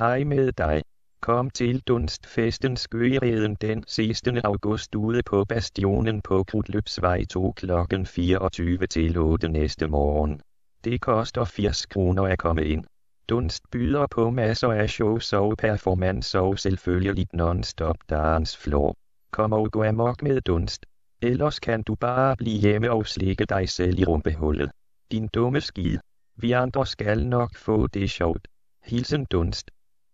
Hej med dig. Kom til Dunstfesten Skøjereden den 16. august ude på Bastionen på Krudtløbsvej 2 kl. 24 til 8 næste morgen. Det koster 80 kroner at komme ind. Dunst byder på masser af shows og performance og selvfølgelig non-stop dance floor. Kom og gå amok med Dunst. Ellers kan du bare blive hjemme og slikke dig selv i rumpehullet. Din dumme skid. Vi andre skal nok få det sjovt. Hilsen Dunst.